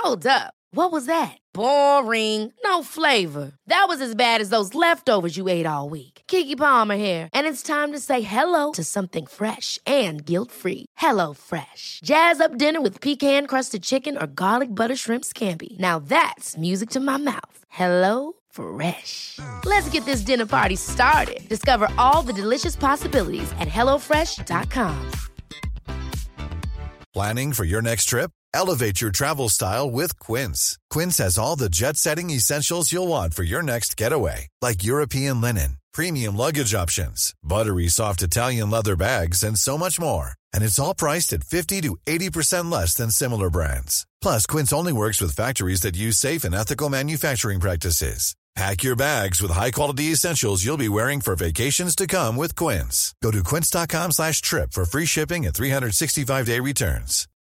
Hold up. What was that? Boring. No flavor. That was as bad as those leftovers you ate all week. Keke Palmer here, and it's time to say hello to something fresh and guilt-free. Hello Fresh. Jazz up dinner with pecan-crusted chicken or garlic butter shrimp scampi. Now that's music to my mouth. Hello Fresh. Let's get this dinner party started. Discover all the delicious possibilities at hellofresh.com. Planning for your next trip? Elevate your travel style with Quince. Quince has all the jet-setting essentials you'll want for your next getaway, like European linen, premium luggage options, buttery soft Italian leather bags, and so much more. And it's all priced at 50 to 80% less than similar brands. Plus, Quince only works with factories that use safe and ethical manufacturing practices. Pack your bags with high-quality essentials you'll be wearing for vacations to come with Quince. Go to quince.com/trip for free shipping and 365-day returns.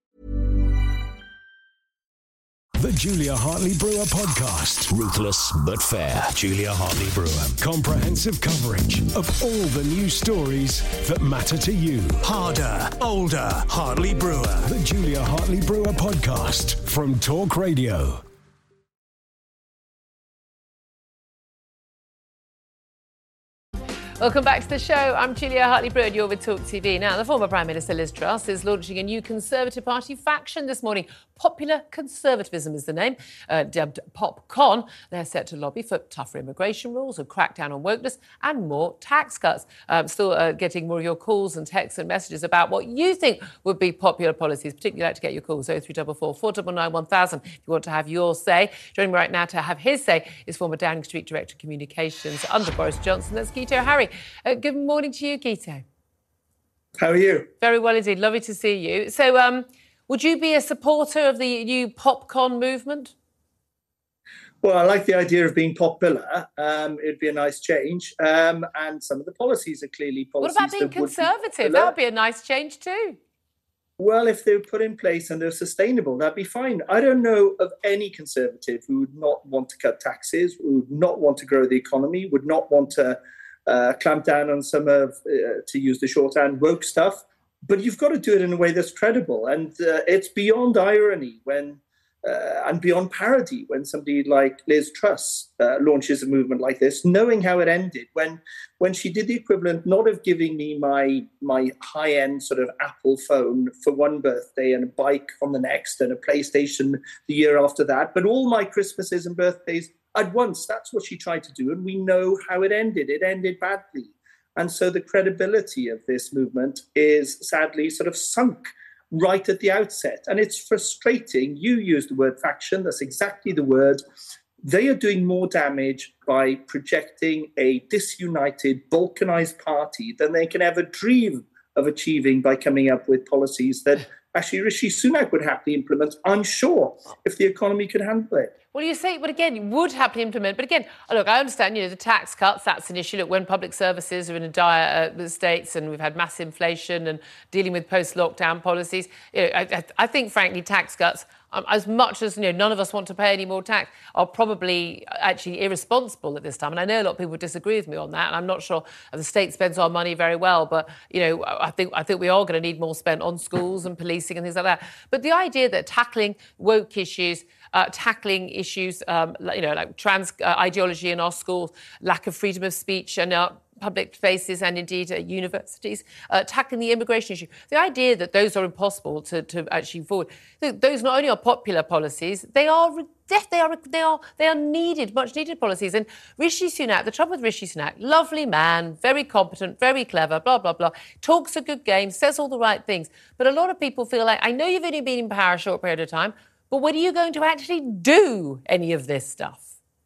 The Julia Hartley Brewer Podcast. Ruthless but fair. Julia Hartley Brewer. Comprehensive coverage of all the news stories that matter to you. Harder, older, Hartley Brewer. The Julia Hartley Brewer Podcast from Talk Radio. Welcome back to the show. I'm Julia Hartley Brewer and you're with Talk TV. Now, the former Prime Minister Liz Truss is launching a new Conservative Party faction this morning. Popular Conservatism is the name, dubbed PopCon. They're set to lobby for tougher immigration rules, a crackdown on wokeness and more tax cuts. Still getting more of your calls and texts and messages about what you think would be popular policies. Particularly like to get your calls, 0344 499 1000 if you want to have your say. Joining me right now to have his say is former Downing Street Director of Communications under Boris Johnson. That's Guito Harry. Good morning to you, Guito. How are you? Very well indeed. Lovely to see you. So, would you be a supporter of the new PopCon movement? Well, I like the idea of being popular. It'd be a nice change. And some of the policies are clearly policies. What about being conservative? That would be a nice change too. Well, if they were put in place and they're sustainable, that'd be fine. I don't know of any Conservative who would not want to cut taxes, who would not want to grow the economy, would not want to clamp down on some of, to use the shorthand, woke stuff. But you've got to do it in a way that's credible. And it's beyond irony when and beyond parody when somebody like Liz Truss launches a movement like this, knowing how it ended, when she did the equivalent, not of giving me my high-end sort of Apple phone for one birthday and a bike on the next and a PlayStation the year after that, but all my Christmases and birthdays at once. That's what she tried to do, and we know how it ended. It ended badly. And so the credibility of this movement is sadly sort of sunk right at the outset. And it's frustrating. You used the word faction. That's exactly the word. They are doing more damage by projecting a disunited, balkanized party than they can ever dream of achieving by coming up with policies that actually Rishi Sunak would happily implement, I'm sure, if the economy could handle it. Well, you say, but again, you would happily implement. But again, look, I understand, the tax cuts, that's an issue. Look, when public services are in a dire states and we've had mass inflation and dealing with post-lockdown policies, I think, frankly, tax cuts, as much as, none of us want to pay any more tax, are probably actually irresponsible at this time. And I know a lot of people disagree with me on that. And I'm not sure the state spends our money very well. But, I think we are going to need more spent on schools and policing and things like that. But the idea that tackling woke issues, tackling issues, like trans ideology in our schools, lack of freedom of speech and public spaces and indeed universities, tackling the immigration issue. The idea that those are impossible to actually forward. Those not only are popular policies, they are needed, much needed policies. And Rishi Sunak, the trouble with Rishi Sunak, lovely man, very competent, very clever, blah, blah, blah, talks a good game, says all the right things. But a lot of people feel like, I know you've only been in power a short period of time, but when are you going to actually do any of this stuff?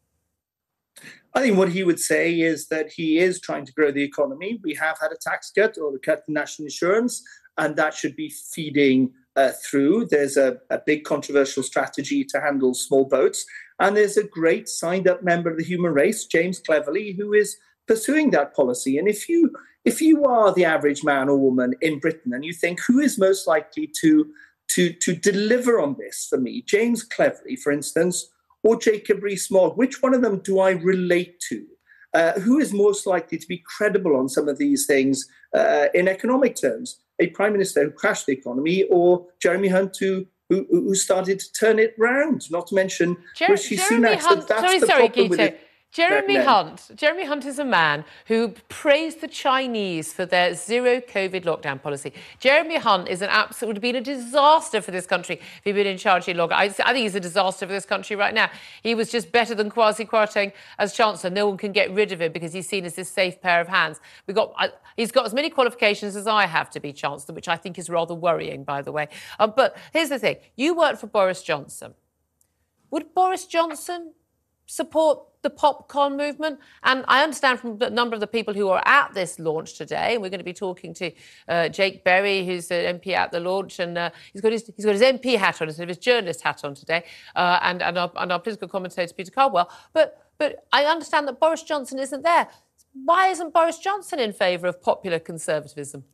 I think what he would say is that he is trying to grow the economy. We have had a tax cut or a cut in national insurance, and that should be feeding through. There's a big controversial strategy to handle small boats. And there's a great signed-up member of the human race, James Cleverly, who is pursuing that policy. And if you are the average man or woman in Britain and you think, who is most likely to deliver on this for me? James Cleverly, for instance, or Jacob Rees-Mogg, which one of them do I relate to? Who is most likely to be credible on some of these things in economic terms? A prime minister who crashed the economy, or Jeremy Hunt who who started to turn it round, not to mention Rishi Sunak. Hunt, so that's sorry, problem with Gito. it. Jeremy Hunt is a man who praised the Chinese for their zero COVID lockdown policy. Jeremy Hunt is would have been a disaster for this country if he'd been in charge any longer. I think he's a disaster for this country right now. He was just better than Kwasi Kwarteng as Chancellor. No one can get rid of him because he's seen as this safe pair of hands. He's got as many qualifications as I have to be Chancellor, which I think is rather worrying, by the way. But here's the thing. You worked for Boris Johnson. Would Boris Johnson support the popcorn movement? And I understand from a number of the people who are at this launch today, and we're going to be talking to Jake Berry, who's an MP at the launch, and he's got his MP hat on instead of his journalist hat on today, and our political commentator, Peter Caldwell. But I understand that Boris Johnson isn't there. Why isn't Boris Johnson in favour of popular conservatism?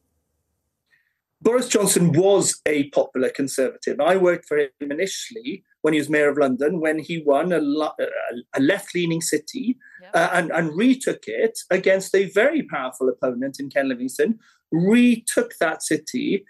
Boris Johnson was a popular Conservative. I worked for him initially when he was Mayor of London, when he won a left-leaning city and retook it against a very powerful opponent in Ken Livingstone, retook that city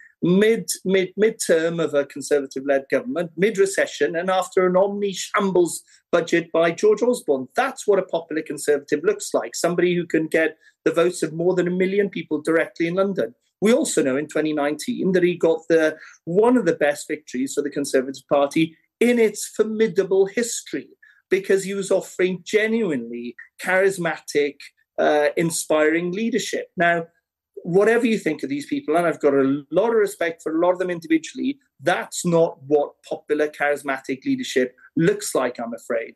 mid-term of a Conservative-led government, mid-recession, and after an omni-shambles budget by George Osborne. That's what a popular Conservative looks like, somebody who can get the votes of more than 1 million people directly in London. We also know in 2019 that he got one of the best victories for the Conservative Party in its formidable history, because he was offering genuinely charismatic, inspiring leadership. Now, whatever you think of these people, and I've got a lot of respect for a lot of them individually, that's not what popular, charismatic leadership looks like, I'm afraid.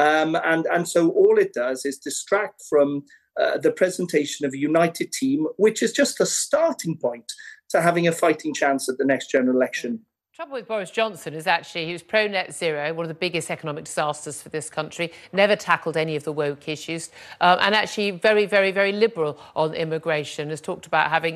And so all it does is distract from the presentation of a united team, which is just a starting point to having a fighting chance at the next general election. Trouble with Boris Johnson is actually he was pro-net zero, one of the biggest economic disasters for this country, never tackled any of the woke issues, and actually very, very, very liberal on immigration, has talked about having,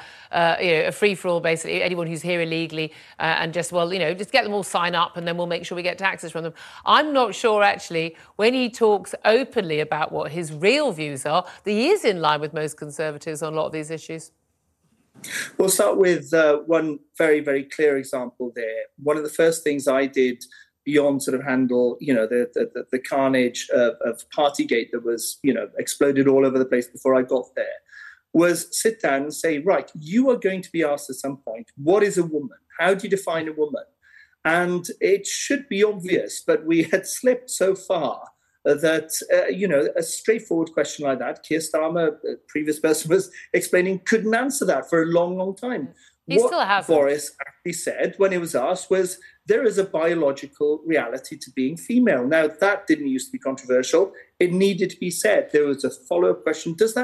a free-for-all, basically, anyone who's here illegally, and just get them all sign up and then we'll make sure we get taxes from them. I'm not sure, actually, when he talks openly about what his real views are, that he is in line with most Conservatives on a lot of these issues. We'll start with one very, very clear example there. One of the first things I did beyond sort of handle, the carnage of Partygate that was, exploded all over the place before I got there, was sit down and say, right, you are going to be asked at some point, what is a woman? How do you define a woman? And it should be obvious, but we had slipped so far that, a straightforward question like that, Keir Starmer, a previous person was explaining, couldn't answer that for a long, long time. What Boris actually said when he was asked was, there is a biological reality to being female. Now, that didn't used to be controversial. It needed to be said. There was a follow-up question. Does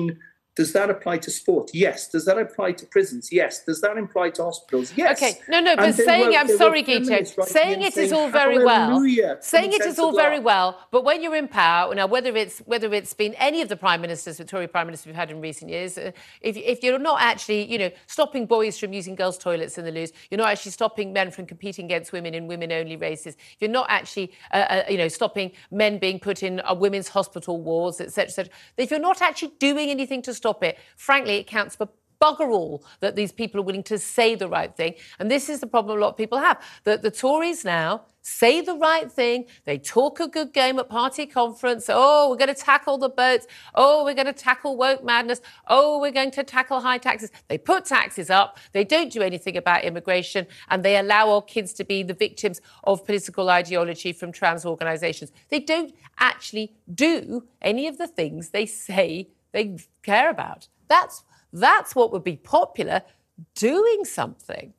that apply to sport? Yes. Does that apply to prisons? Yes. Does that apply to hospitals? Yes. Okay. No, but saying, I'm sorry, Gito, saying it is all very well. Saying it is all very well, but when you're in power, now whether it's been any of the prime ministers, Tory prime ministers we've had in recent years, if you're not actually, stopping boys from using girls' toilets in the loos, you're not actually stopping men from competing against women in women-only races, if you're not actually, stopping men being put in women's hospital wards, etc., if you're not actually doing anything to stop it, frankly, it counts for bugger all that these people are willing to say the right thing. And this is the problem a lot of people have, that the Tories now say the right thing, they talk a good game at party conference, we're going to tackle the boats, we're going to tackle woke madness, we're going to tackle high taxes. They put taxes up, they don't do anything about immigration, and they allow our kids to be the victims of political ideology from trans organisations. They don't actually do any of the things they say they care about. That's what would be popular, doing something.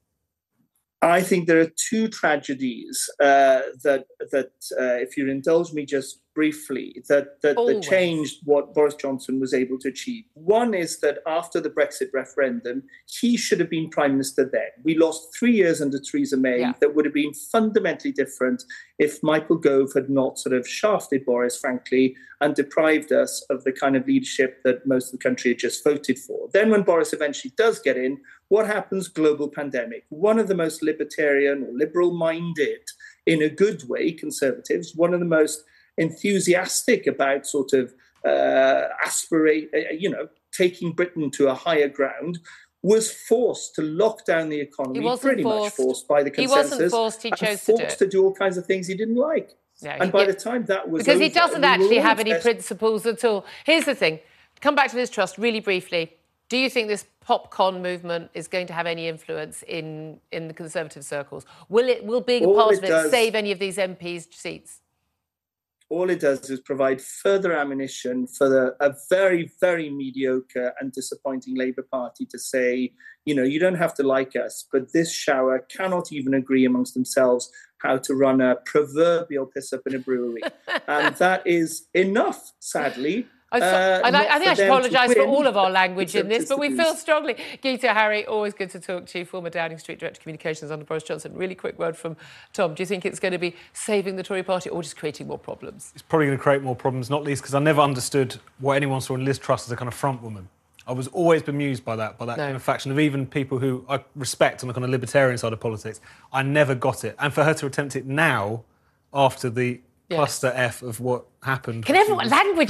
I think there are two tragedies that if you'll indulge me just briefly, that changed what Boris Johnson was able to achieve. One is that after the Brexit referendum, he should have been Prime Minister then. We lost 3 years under Theresa May that would have been fundamentally different if Michael Gove had not sort of shafted Boris, frankly, and deprived us of the kind of leadership that most of the country had just voted for. Then when Boris eventually does get in, what happens? Global pandemic. One of the most libertarian or liberal-minded, in a good way, Conservatives, one of the most enthusiastic about sort of taking Britain to a higher ground, was forced to lock down the economy, pretty much forced by the consensus. He wasn't forced, he chose to do all kinds of things he didn't like. No, and by the time that was because over, he doesn't actually have any principles at all. Here's the thing. Come back to Liz Truss really briefly. Do you think this PopCon movement is going to have any influence in the Conservative circles? Will being a part of it save any of these MPs' seats? All it does is provide further ammunition for a very, very mediocre and disappointing Labour Party to say, you don't have to like us, but this shower cannot even agree amongst themselves how to run a proverbial piss up in a brewery. And that is enough, sadly. I think I should apologise for all of our language in this, but we feel strongly. Geeta, Harry, always good to talk to you. Former Downing Street Director of Communications under Boris Johnson. Really quick word from Tom. Do you think it's going to be saving the Tory party or just creating more problems? It's probably going to create more problems, not least because I never understood what anyone saw in Liz Truss as a kind of front woman. I was always bemused by that kind of faction of even people who I respect on the kind of libertarian side of politics. I never got it. And for her to attempt it now, after the cluster F of what happened. Can everyone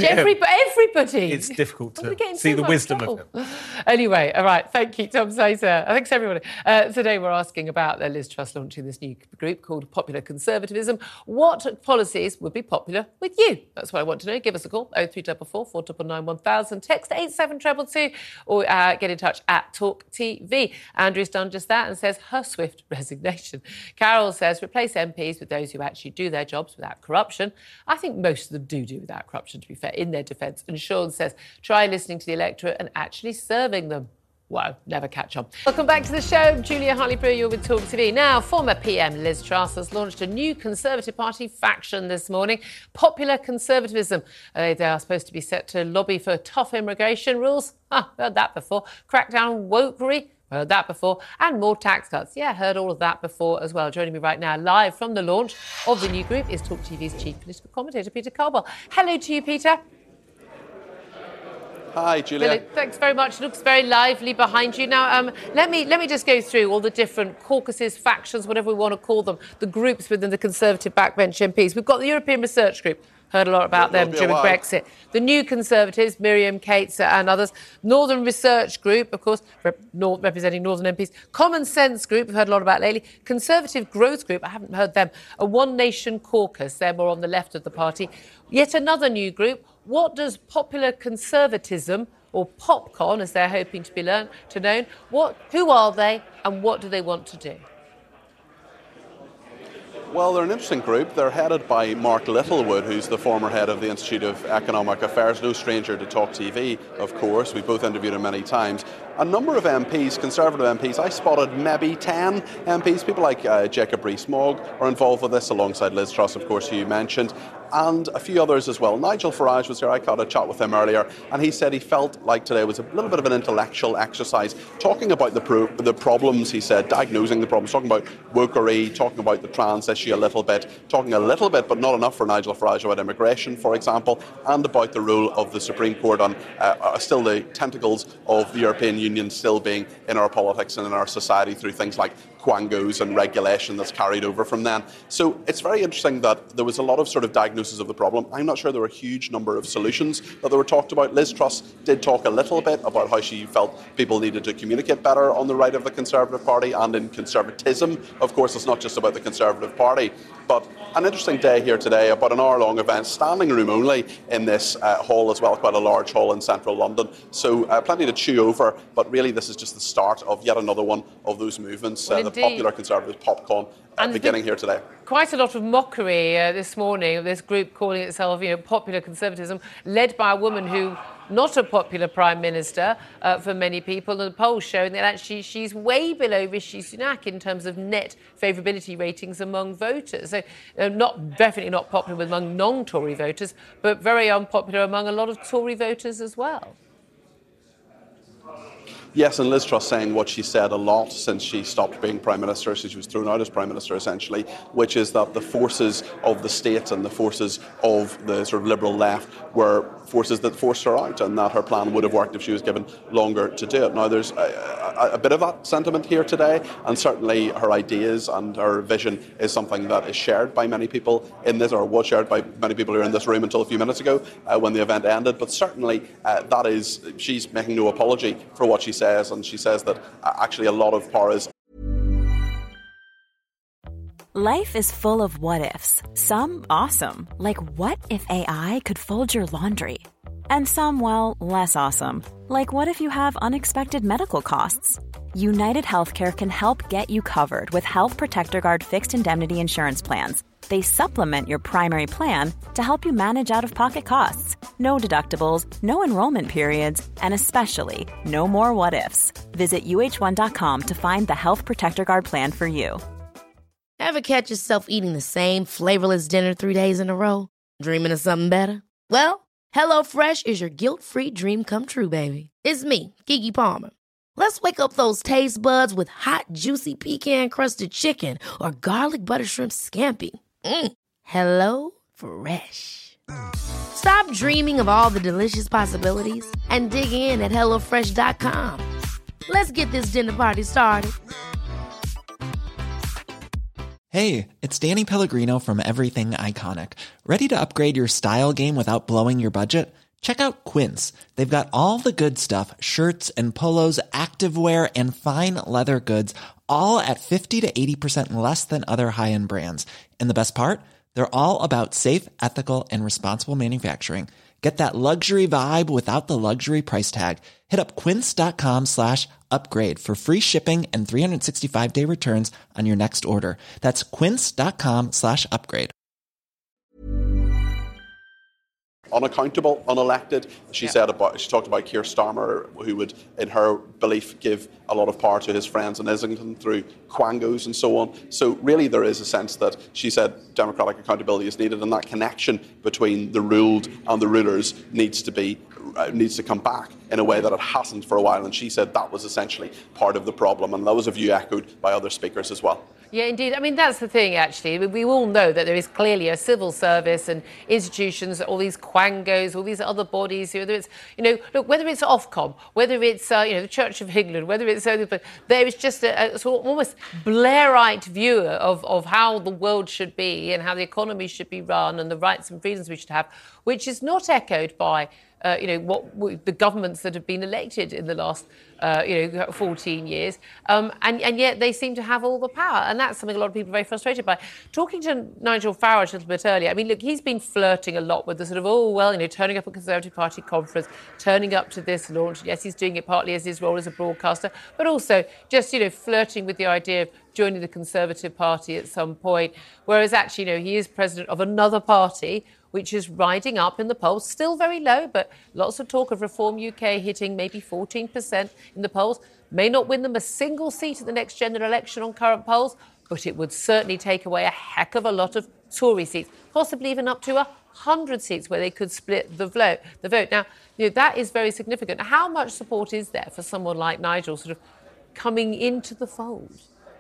everybody? It's difficult to see the wisdom of it. Anyway, all right. Thank you, Tom Sater. Thanks, everybody. Today we're asking about Liz Truss launching this new group called Popular Conservatism. What policies would be popular with you? That's what I want to know. Give us a call, 0344 499 1000. Text 87222 or get in touch at Talk TV. Andrew's done just that and says her swift resignation. Carol says replace MPs with those who actually do their jobs without corruption. I think most of them do without corruption, to be fair, in their defence. And Sean says, try listening to the electorate and actually serving them. Wow, never catch on. Welcome back to the show. Julia Hartley-Brewer, you're with Talk TV. Now, former PM Liz Truss has launched a new Conservative Party faction this morning, Popular Conservatism. They are supposed to be set to lobby for tough immigration rules. Heard that before. Crackdown on wokery. Heard that before. And more tax cuts. Yeah, heard all of that before as well. Joining me right now, live from the launch of the new group, is Talk TV's chief political commentator, Peter Caldwell. Hello to you, Peter. Hi, Julia. Thanks very much. Looks very lively behind you. Now, let me just go through all the different caucuses, factions, whatever we want to call them, the groups within the Conservative backbench MPs. We've got the European Research Group. Heard a lot about them during Brexit. The New Conservatives, Miriam Cates and others. Northern Research Group, of course, representing Northern MPs. Common Sense Group, we've heard a lot about lately. Conservative Growth Group, I haven't heard them. A One Nation Caucus, they're more on the left of the party. Yet another new group. What does Popular Conservatism, or PopCon, as they're hoping to be known, who are they and what do they want to do? Well, they're an interesting group. They're headed by Mark Littlewood, who's the former head of the Institute of Economic Affairs, no stranger to Talk TV, of course. We've both interviewed him many times. A number of MPs, Conservative MPs, I spotted maybe 10 MPs. People like Jacob Rees-Mogg are involved with this, alongside Liz Truss, of course, who you mentioned, and a few others as well. Nigel Farage was here. I caught a chat with him earlier, and he said he felt like today was a little bit of an intellectual exercise, talking about the problems, he said, diagnosing the problems, talking about wokery, talking about the trans issue a little bit, talking a little bit, but not enough for Nigel Farage, about immigration, for example, and about the role of the Supreme Court on still the tentacles of the European Union still being in our politics and in our society through things like quangos and regulation that's carried over from then. So it's very interesting that there was a lot of sort of diagnosis of the problem. I'm not sure there were a huge number of solutions that they were talked about. Liz Truss did talk a little bit about how she felt people needed to communicate better on the right of the Conservative Party and in conservatism. Of course, it's not just about the Conservative Party, but an interesting day here today, about an hour-long event, standing room only in this hall as well, quite a large hall in central London. So plenty to chew over, but really this is just the start of yet another one of those movements, the Popular Conservative PopCon, beginning here today. Quite a lot of mockery this morning of this group calling itself, Popular Conservatism, led by a woman who, not a popular Prime Minister for many people, and the polls showing that actually she's way below Rishi Sunak in terms of net favourability ratings among voters. So definitely not popular among non-Tory voters, but very unpopular among a lot of Tory voters as well. Yes, and Liz Truss saying what she said a lot since she stopped being Prime Minister, so she was thrown out as Prime Minister essentially, which is that the forces of the state and the forces of the sort of liberal left were forces that forced her out, and that her plan would have worked if she was given longer to do it. Now, there's a bit of that sentiment here today, and certainly her ideas and her vision is something that is shared by many people in this, or was shared by many people who were in this room until a few minutes ago when the event ended. But certainly she's making no apology for what she says, and she says that actually a lot of powers. Life is full of what-ifs. Some awesome, like what if AI could fold your laundry? And some, well, less awesome, like what if you have unexpected medical costs? United Healthcare can help get you covered with Health Protector Guard fixed indemnity insurance plans. They supplement your primary plan to help you manage out-of-pocket costs. No deductibles, no enrollment periods, and especially no more what-ifs. Visit uh1.com to find the Health Protector Guard plan for you. Ever catch yourself eating the same flavorless dinner 3 days in a row? Dreaming of something better? Well, HelloFresh is your guilt-free dream come true, baby. It's me, Keke Palmer. Let's wake up those taste buds with hot, juicy pecan-crusted chicken or garlic butter shrimp scampi. Hello Fresh. Stop dreaming of all the delicious possibilities and dig in at HelloFresh.com. Let's get this dinner party started. Hey, it's Danny Pellegrino from Everything Iconic. Ready to upgrade your style game without blowing your budget? Check out Quince. They've got all the good stuff, shirts and polos, activewear, and fine leather goods, all at 50 to 80% less than other high-end brands. And the best part? They're all about safe, ethical, and responsible manufacturing. Get that luxury vibe without the luxury price tag. Hit up quince.com/upgrade for free shipping and 365-day returns on your next order. That's quince.com/upgrade. Unaccountable, unelected. She talked about Keir Starmer, who would, in her belief, give a lot of power to his friends in Islington through quangos and so on. So really there is a sense that she said democratic accountability is needed, and that connection between the ruled and the rulers needs to come back in a way that it hasn't for a while. And she said that was essentially part of the problem, and that was a view echoed by other speakers as well. Yeah, indeed. I mean, that's the thing, actually. We all know that there is clearly a civil service and institutions, all these quangos, all these other bodies, whether it's, look, whether it's Ofcom, whether it's, the Church of England, whether it's, there is just a sort of almost Blairite view of how the world should be and how the economy should be run and the rights and freedoms we should have, which is not echoed by what the governments that have been elected in the last, 14 years, and yet they seem to have all the power, and that's something a lot of people are very frustrated by. Talking to Nigel Farage a little bit earlier, I mean, look, he's been flirting a lot with the sort of, turning up at Conservative Party conference, turning up to this launch. Yes, he's doing it partly as his role as a broadcaster, but also just, flirting with the idea of joining the Conservative Party at some point, whereas actually, he is president of another party which is riding up in the polls, still very low, but lots of talk of Reform UK hitting maybe 14% in the polls. May not win them a single seat at the next general election on current polls, but it would certainly take away a heck of a lot of Tory seats, possibly even up to 100 seats where they could split the vote. Now, that is very significant. How much support is there for someone like Nigel sort of coming into the fold?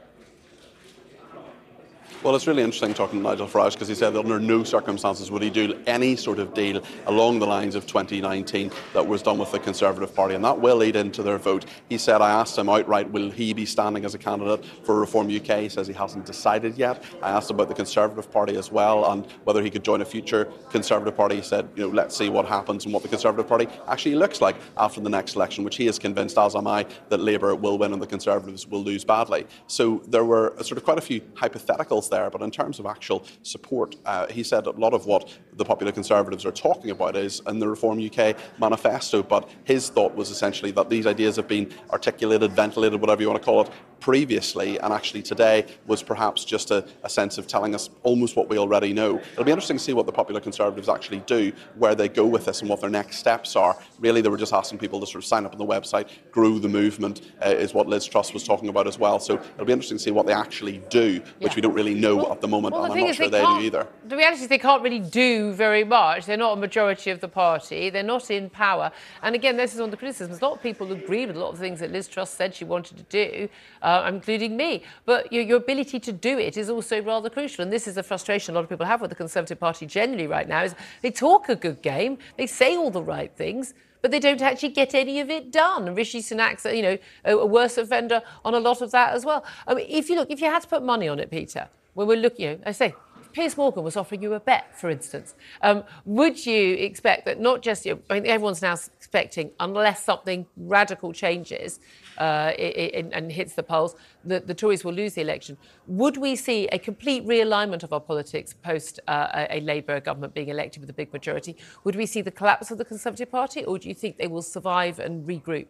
Well, it's really interesting talking to Nigel Farage, because he said that under no circumstances would he do any sort of deal along the lines of 2019 that was done with the Conservative Party, and that will lead into their vote. He said, I asked him outright, will he be standing as a candidate for Reform UK? He says he hasn't decided yet. I asked about the Conservative Party as well and whether he could join a future Conservative Party. He said, let's see what happens and what the Conservative Party actually looks like after the next election, which he is convinced, as am I, that Labour will win and the Conservatives will lose badly. So there were sort of quite a few hypotheticals there, but in terms of actual support, he said a lot of what the Popular Conservatives are talking about is in the Reform UK manifesto, but his thought was essentially that these ideas have been articulated, ventilated, whatever you want to call it, previously, and actually today was perhaps just a sense of telling us almost what we already know. It'll be interesting to see what the Popular Conservatives actually do, where they go with this and what their next steps are. Really, they were just asking people to sort of sign up on the website, grow the movement, is what Liz Truss was talking about as well. So it'll be interesting to see what they actually do, which we don't really know at the moment, and I'm not sure they do either. The reality is they can't really do very much. They're not a majority of the party. They're not in power. And again, this is one of the criticisms. A lot of people agree with a lot of things that Liz Truss said she wanted to do, including me. But your ability to do it is also rather crucial. And this is a frustration a lot of people have with the Conservative Party generally right now, is they talk a good game, they say all the right things, but they don't actually get any of it done. And Rishi Sunak's, a worse offender on a lot of that as well. I mean, if you had to put money on it, Peter, when we're looking, I say, Piers Morgan was offering you a bet, for instance, would you expect that not just everyone's now expecting, unless something radical changes and hits the polls, the Tories will lose the election? Would we see a complete realignment of our politics post a Labour government being elected with a big majority? Would we see the collapse of the Conservative Party, or do you think they will survive and regroup?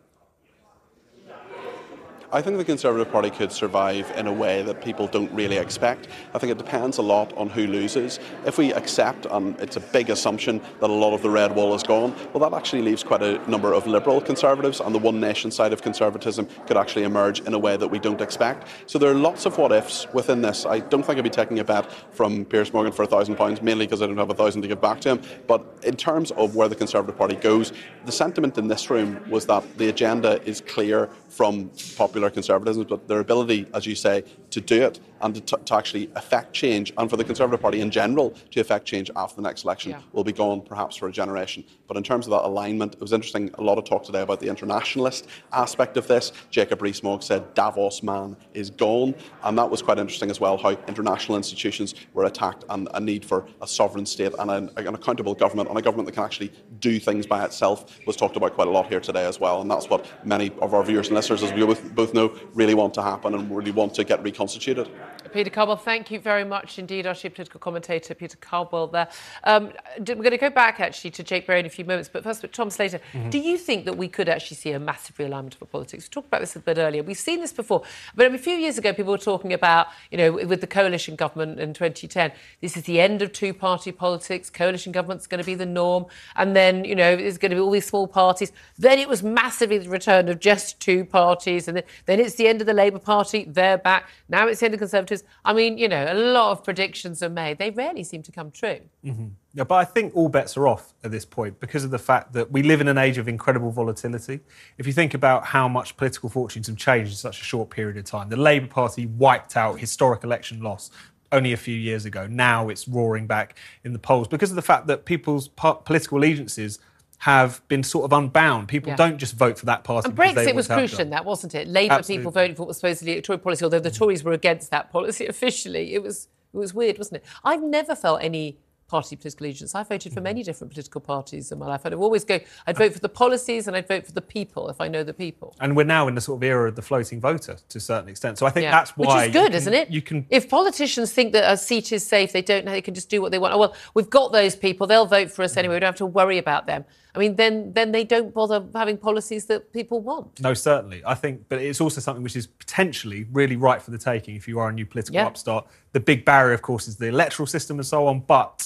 I think the Conservative Party could survive in a way that people don't really expect. I think it depends a lot on who loses. If we accept, and it's a big assumption, that a lot of the red wall is gone, well, that actually leaves quite a number of Liberal Conservatives, and the One Nation side of conservatism could actually emerge in a way that we don't expect. So there are lots of what-ifs within this. I don't think I'd be taking a bet from Piers Morgan for £1,000, mainly because I don't have £1,000 to give back to him. But in terms of where the Conservative Party goes, the sentiment in this room was that the agenda is clear from popular conservatism, but their ability, as you say, to do it and to actually affect change, and for the Conservative Party in general to affect change after the next election, will be gone perhaps for a generation. But in terms of that alignment, it was interesting, a lot of talk today about the internationalist aspect of this. Jacob Rees-Mogg said Davos man is gone, and that was quite interesting as well, how international institutions were attacked, and a need for a sovereign state and an accountable government, and a government that can actually do things by itself was talked about quite a lot here today as well, and that's what many of our viewers and listeners, as we both know, really want to happen and really want to get reconstituted. Peter Caldwell, thank you very much indeed, our chief political commentator, Peter Caldwell there. We're going to go back actually to Jake Berry in a few moments, but first, Tom Slater, do you think that we could actually see a massive realignment of politics? We talked about this a bit earlier. We've seen this before, but a few years ago, people were talking about, with the coalition government in 2010, this is the end of two-party politics, coalition government's going to be the norm, and then, there's going to be all these small parties. Then it was massively the return of just two parties, and then it's the end of the Labour Party, they're back. Now it's the end of Conservatives. I mean, a lot of predictions are made. They rarely seem to come true. Mm-hmm. Yeah, but I think all bets are off at this point because of the fact that we live in an age of incredible volatility. If you think about how much political fortunes have changed in such a short period of time, the Labour Party wiped out historic election loss only a few years ago. Now it's roaring back in the polls because of the fact that people's political allegiances have been sort of unbound. People don't just vote for that party. And Brexit was crucial in that, wasn't it? Labour people voted for what was supposedly a Tory policy, although the Tories were against that policy officially. It was weird, wasn't it? I've never felt any party political allegiance. I voted for many different political parties in my life. I'd vote for the policies and I'd vote for the people if I know the people. And we're now in the sort of era of the floating voter to a certain extent. So I think that's why... Which is good, isn't it? If politicians think that a seat is safe, they can just do what they want. Oh, well, we've got those people, they'll vote for us anyway, we don't have to worry about them. I mean, then they don't bother having policies that people want. No, certainly. I think, but it's also something which is potentially really ripe for the taking if you are a new political upstart. The big barrier, of course, is the electoral system and so on, but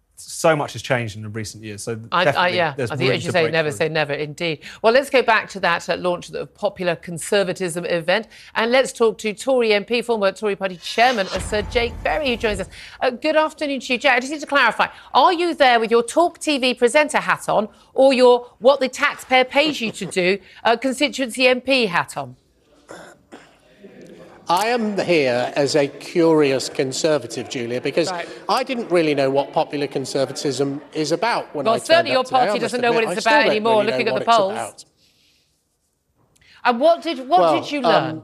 so much has changed in the recent years. So I think, as you say, never say never, indeed. Well, let's go back to that launch of the Popular Conservatism event, and let's talk to Tory MP, former Tory Party Chairman, Sir Jake Berry, who joins us. Good afternoon to you, Jake. I just need to clarify, are you there with your Talk TV presenter hat on, or your what the taxpayer pays you to do constituency MP hat on? I am here as a curious Conservative, Julia, because I didn't really know what popular conservatism is about when I turned up today. Well, certainly your party doesn't know what it's about anymore, looking at the polls. And what did you learn?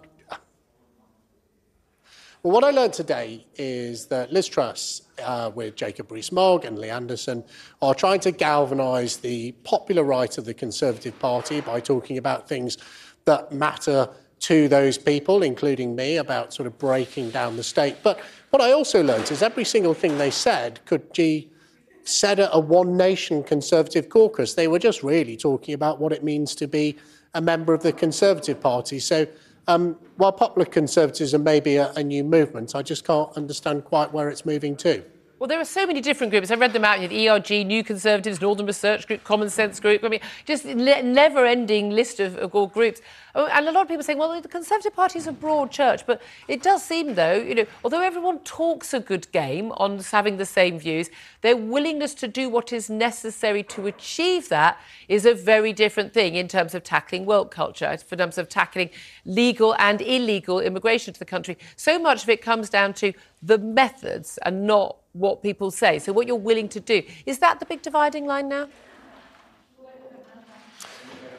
Well, what I learned today is that Liz Truss, with Jacob Rees-Mogg and Lee Anderson, are trying to galvanise the popular right of the Conservative Party by talking about things that matter to those people, including me, about sort of breaking down the state. But what I also learned is every single thing they said could be said at a One Nation Conservative caucus. They were just really talking about what it means to be a member of the Conservative Party. So while popular conservatism may be a new movement, I just can't understand quite where it's moving to. Well, there are so many different groups. I read them out. You had ERG, New Conservatives, Northern Research Group, Common Sense Group. I mean, just a never-ending list of groups. And a lot of people saying, well, the Conservative Party is a broad church. But it does seem, though, although everyone talks a good game on having the same views, their willingness to do what is necessary to achieve that is a very different thing in terms of tackling woke culture, in terms of tackling legal and illegal immigration to the country. So much of it comes down to the methods and not what people say. So what you're willing to do. Is that the big dividing line now?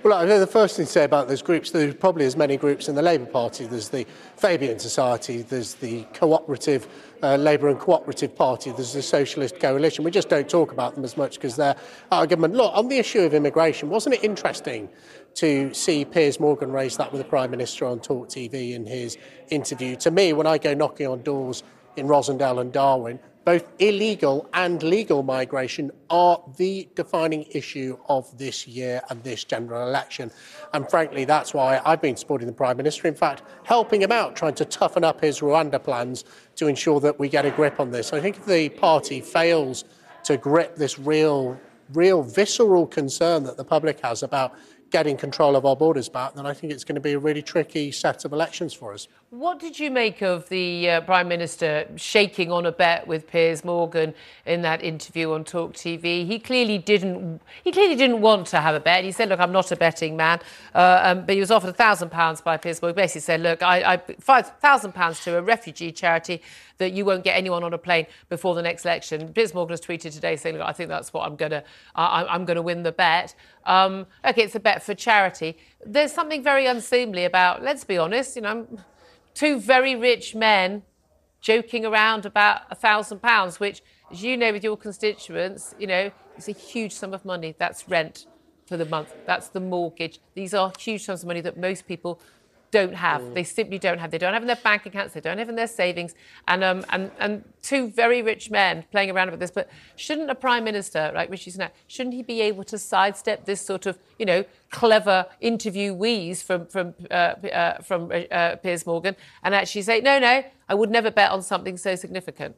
Well, I know the first thing to say about those groups, there's probably as many groups in the Labour Party. There's the Fabian Society, there's the Cooperative, Labour and Cooperative Party, there's the Socialist Coalition. We just don't talk about them as much because they're our government. Look, on the issue of immigration, wasn't it interesting to see Piers Morgan raise that with the Prime Minister on Talk TV in his interview? To me, when I go knocking on doors in Rosendale and Darwin, both illegal and legal migration are the defining issue of this year and this general election. And frankly, that's why I've been supporting the Prime Minister, in fact, helping him out, trying to toughen up his Rwanda plans to ensure that we get a grip on this. I think if the party fails to grip this real visceral concern that the public has about getting control of our borders back, then I think it's going to be a really tricky set of elections for us. What did you make of the Prime Minister shaking on a bet with Piers Morgan in that interview on Talk TV? He clearly didn't want to have a bet. He said, "Look, I'm not a betting man," but he was offered £1,000 by Piers Morgan. Basically said, "Look, I £5,000 to a refugee charity that you won't get anyone on a plane before the next election." Piers Morgan has tweeted today saying, "Look, I think that's what I'm gonna win the bet." Okay, it's a bet for charity. There's something very unseemly about, let's be honest, two very rich men joking around about £1,000, which, as you know, with your constituents, it's a huge sum of money. That's rent for the month. That's the mortgage. These are huge sums of money that most people don't have. They simply don't have. They don't have in their bank accounts. They don't have in their savings. And two very rich men playing around with this. But shouldn't a Prime Minister like Rishi Sunak, shouldn't he be able to sidestep this sort of, clever interviewees from Piers Morgan and actually say, no, I would never bet on something so significant?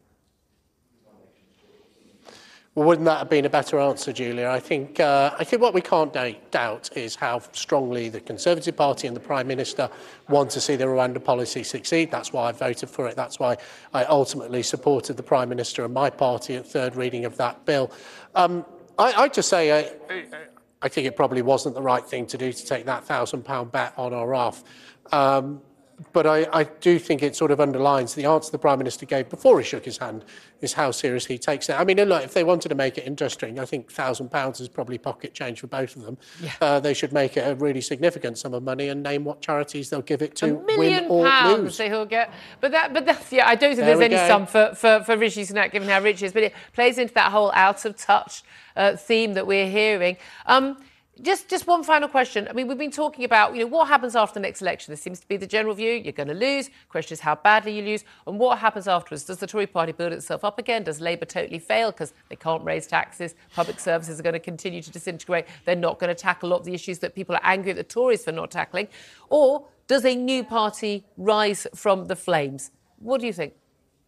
Well, wouldn't that have been a better answer, Julia? I think what we can't doubt is how strongly the Conservative Party and the Prime Minister want to see the Rwanda policy succeed. That's why I voted for it. That's why I ultimately supported the Prime Minister and my party at third reading of that bill. I just say I think it probably wasn't the right thing to do to take that £1,000 bet on or off. But I do think it sort of underlines the answer the Prime Minister gave before he shook his hand is how serious he takes it. I mean, look, if they wanted to make it interesting, I think £1,000 is probably pocket change for both of them. Yeah. They should make it a really significant sum of money and name what charities they'll give it to, win or lose. He'll get. But that's, I don't think there's any sum for Rishi Sunak, given how rich he is. But it plays into that whole out of touch theme that we're hearing. Just one final question. I mean, we've been talking about, what happens after the next election. This seems to be the general view. You're going to lose. Question is how badly you lose. And what happens afterwards? Does the Tory party build itself up again? Does Labour totally fail because they can't raise taxes? Public services are going to continue to disintegrate. They're not going to tackle a lot of the issues that people are angry at the Tories for not tackling. Or does a new party rise from the flames? What do you think?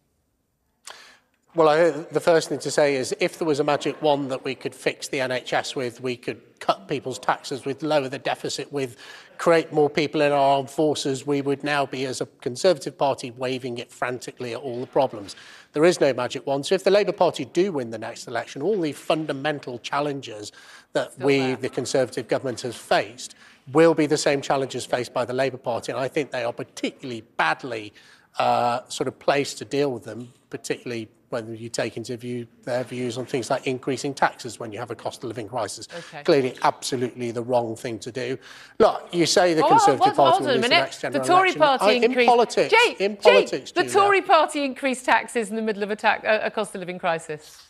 Well, the first thing to say is if there was a magic wand that we could fix the NHS with, we could cut people's taxes with, lower the deficit with, create more people in our armed forces, we would now be, as a Conservative Party, waving it frantically at all the problems. There is no magic wand. So if the Labour Party do win the next election, all the fundamental challenges that the Conservative government has faced, will be the same challenges faced by the Labour Party. And I think they are particularly badly sort of placed to deal with them, particularly whether you take into view their views on things like increasing taxes when you have a cost of living crisis. Okay. Clearly, absolutely the wrong thing to do. Look, you say the Conservative Party will lose the next general election. The Tory party increased... In politics, the Tory party increased taxes in the middle of a cost of living crisis.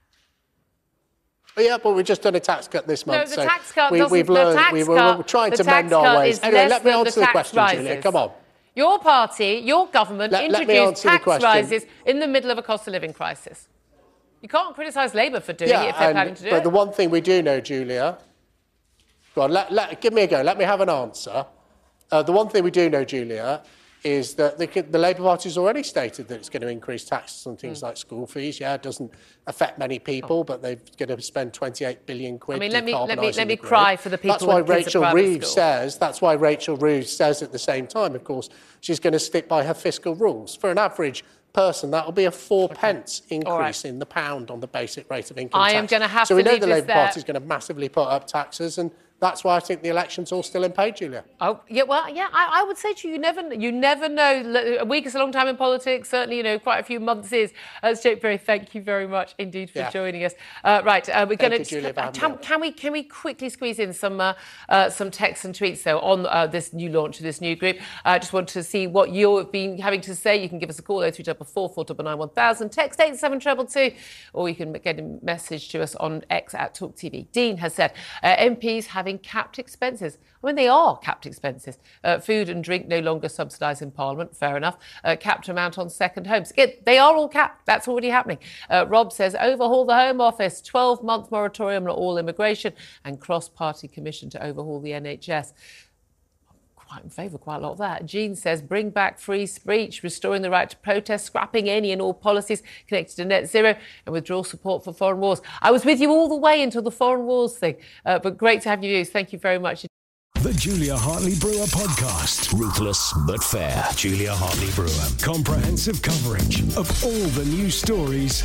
Yeah, but we've just done a tax cut this month. No, the tax cut we've learned. We're trying to mend our ways. Anyway, let me answer the question, Julia. Come on. Your party, your government introduced tax rises in the middle of a cost of living crisis. You can't criticise Labour for doing it if they're having to do it. But the one thing we do know, Julia... Go on, give me a go. Let me have an answer. The one thing we do know, Julia, is that the Labour Party has already stated that it's going to increase taxes on things like school fees. Yeah, it doesn't affect many people, but they're going to spend 28 billion quid. I mean, let me cry for the people. That's why Rachel Reeves says. That's why Rachel Reeves says at the same time, of course, she's going to stick by her fiscal rules. For an average person, that will be a 4p increase in the pound on the basic rate of income tax. I am going to have so to we know leave the Labour there. Party is going to massively put up taxes, and that's why I think the election's all still in play, Julia. Oh, yeah, well, yeah, I would say to you, you never know. A week is a long time in politics. Certainly, quite a few months is. Jake Berry, thank you very much indeed for joining us. Right, we're going to. Can we quickly squeeze in some texts and tweets though on this new launch of this new group? I just want to see what you've been having to say. You can give us a call 0344 499 1000, text 87222, or you can get a message to us on X at Talk TV. Dean has said MPs having capped expenses. I mean, they are capped expenses. Food and drink no longer subsidised in Parliament, fair enough. Capped amount on second homes. Again, they are all capped. That's already happening. Rob says, overhaul the Home Office, 12-month moratorium on all immigration, and cross-party commission to overhaul the NHS. Quite in favour of quite a lot of that. Jean says, bring back free speech, restoring the right to protest, scrapping any and all policies connected to net zero, and withdraw support for foreign wars. I was with you all the way until the foreign wars thing, but great to have your views. Thank you very much. The Julia Hartley-Brewer podcast. Ruthless but fair. Julia Hartley-Brewer. Comprehensive coverage of all the news stories.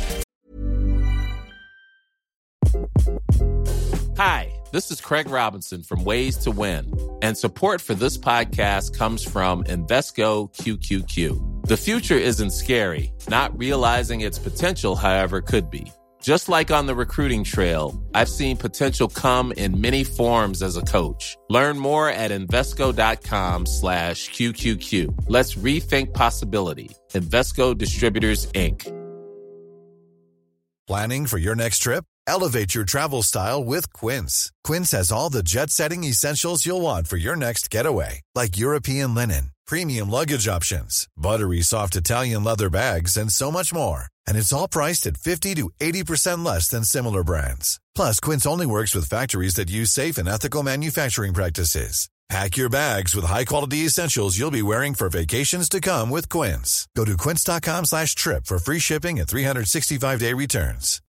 Hi, this is Craig Robinson from Ways to Win, and support for this podcast comes from Invesco QQQ. The future isn't scary. Not realizing its potential, however, could be. Just like on the recruiting trail, I've seen potential come in many forms as a coach. Learn more at Invesco.com/QQQ. Let's rethink possibility. Invesco Distributors, Inc. Planning for your next trip? Elevate your travel style with Quince. Quince has all the jet-setting essentials you'll want for your next getaway, like European linen, premium luggage options, buttery soft Italian leather bags, and so much more. And it's all priced at 50 to 80% less than similar brands. Plus, Quince only works with factories that use safe and ethical manufacturing practices. Pack your bags with high-quality essentials you'll be wearing for vacations to come with Quince. Go to quince.com/trip for free shipping and 365-day returns.